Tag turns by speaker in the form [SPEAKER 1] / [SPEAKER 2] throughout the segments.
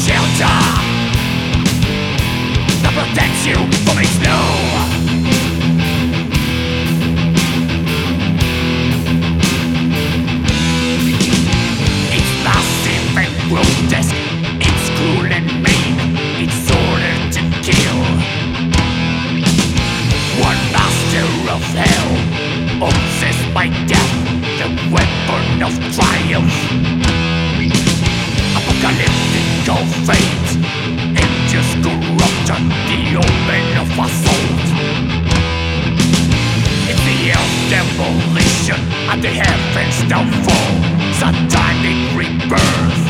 [SPEAKER 1] shelter that protects you from its snow. It's massive and grotesque, it's cruel and mean, it's ordered to kill. One master of hell, obsessed by death, the weapon of triumph. Apocalyptical fate, endless corruption, the omen of assault. It's the earth's demolition and the heavens downfall, satanic rebirth.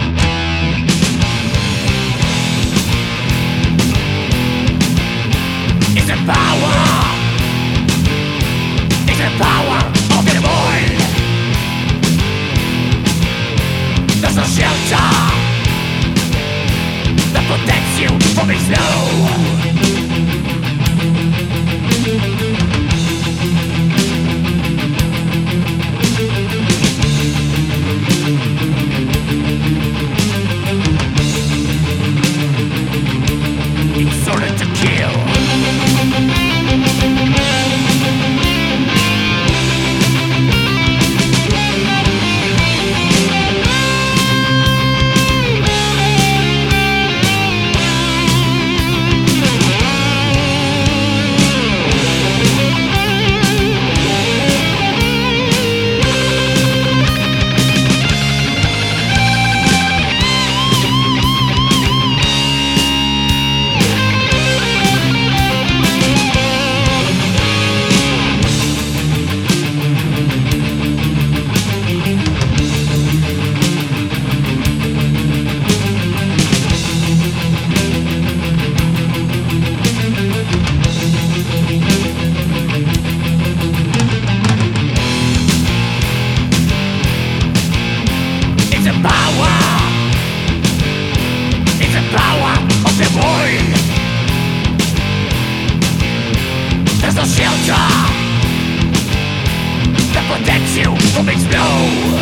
[SPEAKER 1] It's the power, it's the power of the void. There's no shelter that protects you from its snow. It's ordered to kill. There's no shelter that protects you from its snow.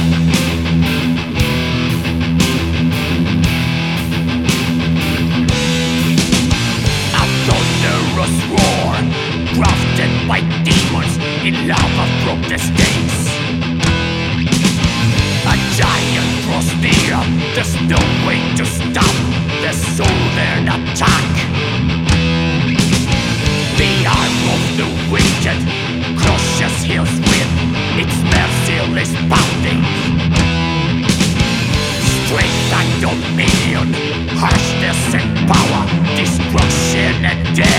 [SPEAKER 1] A thunderous roar, crafted by demons in lava from the stakes. A giant draws near, there's no way to stop the southern attack. The arm of the wicked crushes hills with its merciless pounding. Strength and dominion, harshness and power, destruction and death.